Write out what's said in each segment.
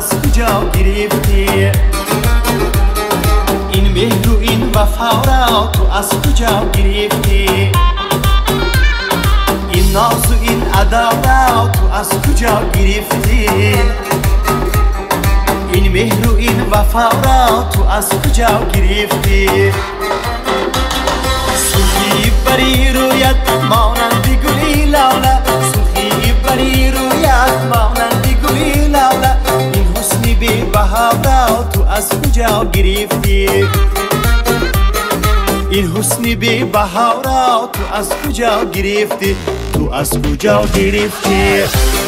از کجا گرفتی؟ این مهر و این وفا را تو از کجا گرفتی؟ این ناز و این ادا را تو از کجا گرفتی؟ این مهر و این وفا را تو از کجا گرفتی؟ سرخی بری رویت مانند گلی لاله، سرخی بری رویت مانند گلی لاله، این حسن بی بها را تو از کجا گرفتی؟ این حسن بی بها را تو از کجا گرفتی؟ تو از کجا گرفتی؟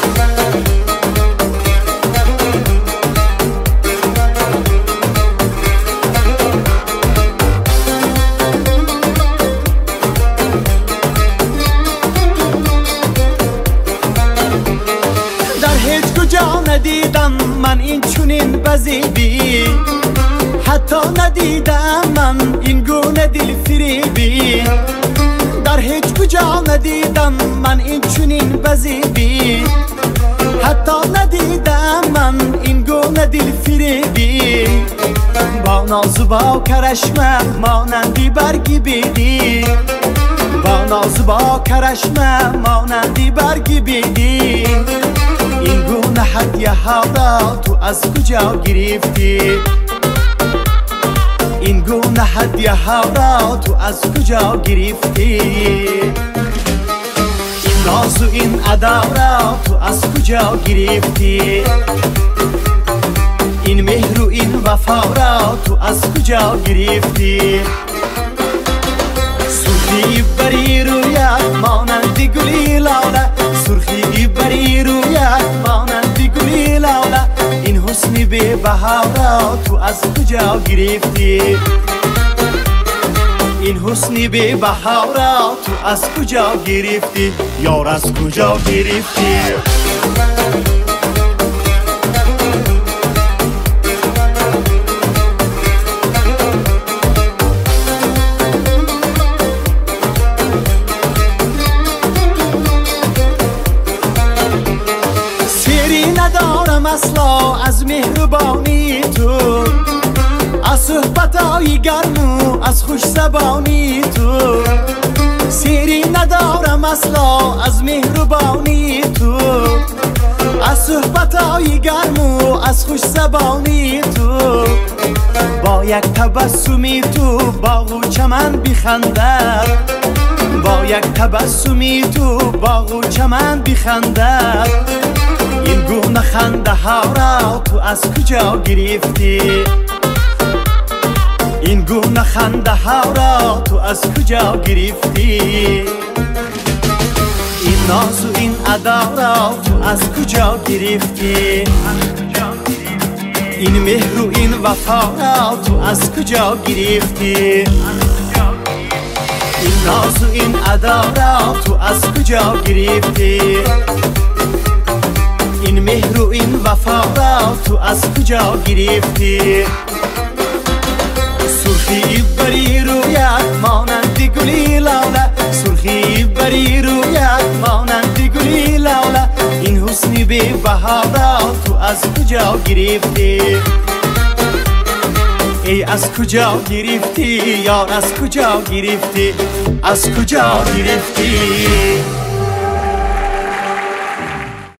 ندیدم من این چونین بزیبی، حتی ندیدم من این گونه دل فریبی. در هیچ کجا ندیدم من این چونین بزیبی، حتی ندیدم من این گونه دل فریبی. با ناز و با کرشمه مانندی برگی بیدی، با ناز و با کرشمه مانندی برگی بیدی. این گونه هدیه ها را تو از کجا گرفتی؟ این گونه هدیه ها را تو از کجا گرفتی؟ این ناز و این ادا را تو از کجا گرفتی؟ این مهر و این وفا را تو از کجا گرفتی؟ سرخی بری رویت مانند گلی لاله، سرخی بری رویت مانند گلی لاله، این حسن بی بها را تو از کجا گرفتی؟ این حسن بی بها را تو از کجا گرفتی؟ یار از کجا گرفتی؟ ندارم اصلا از مهربانی تو، از صحبتای گرم و از خوش زبانی تو. سیری ندارم اصلا از مهربانی تو، از صحبتای گرم و از خوش زبانی تو. با یک تبسمی تو باغ و چمن بخندد، با یک تبسمی تو باغ و چمن بخندد. این گونه خنده ها را تو از کجا گرفتی؟ این گونه خنده ها را تو از کجا گرفتی؟ این ناز و این ادا را تو از کجا گرفتی؟ این مهر و این وفا را تو از کجا گرفتی؟ این ناز و این ادا را تو از کجا گرفتی؟ این مهر و این وفا را تو از کجا گرفتی؟ سرخی بری رویت مانند گلی لاله، سرخی بری رویت مانند گلی لاله، این حسن بی بها را تو از کجا گرفتی؟ ای از کجا گرفتی؟ یار از کجا گرفتی؟ از کجا گرفتی؟